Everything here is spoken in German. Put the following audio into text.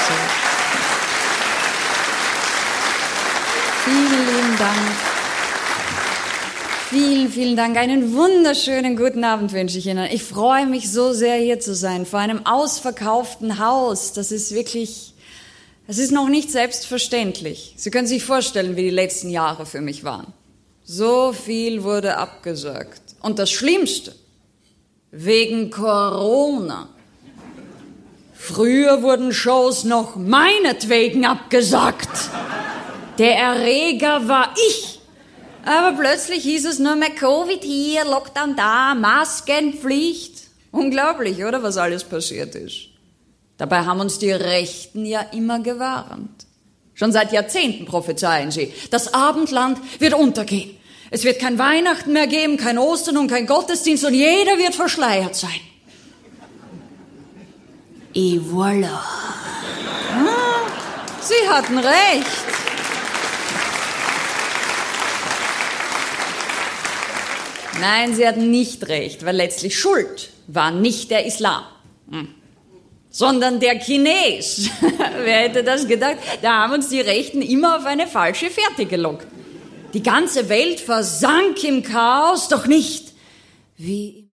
so. Vielen lieben Dank. Vielen, vielen Dank. Einen wunderschönen guten Abend wünsche ich Ihnen. Ich freue mich so sehr, hier zu sein, vor einem ausverkauften Haus. Das ist wirklich, es ist noch nicht selbstverständlich. Sie können sich vorstellen, wie die letzten Jahre für mich waren. So viel wurde abgesagt. Und das Schlimmste, wegen Corona. Früher wurden Shows noch meinetwegen abgesagt. Der Erreger war ich. Aber plötzlich hieß es nur mehr Covid hier, Lockdown da, Maskenpflicht. Unglaublich, oder, was alles passiert ist. Dabei haben uns die Rechten ja immer gewarnt. Schon seit Jahrzehnten prophezeien sie, das Abendland wird untergehen. Es wird kein Weihnachten mehr geben, kein Ostern und kein Gottesdienst und jeder wird verschleiert sein. Et voilà. Sie hatten recht. Nein, sie hatten nicht recht, weil letztlich schuld war nicht der Islam, sondern der Chines. Wer hätte das gedacht? Da haben uns die Rechten immer auf eine falsche Fährte gelockt. Die ganze Welt versank im Chaos, doch nicht wie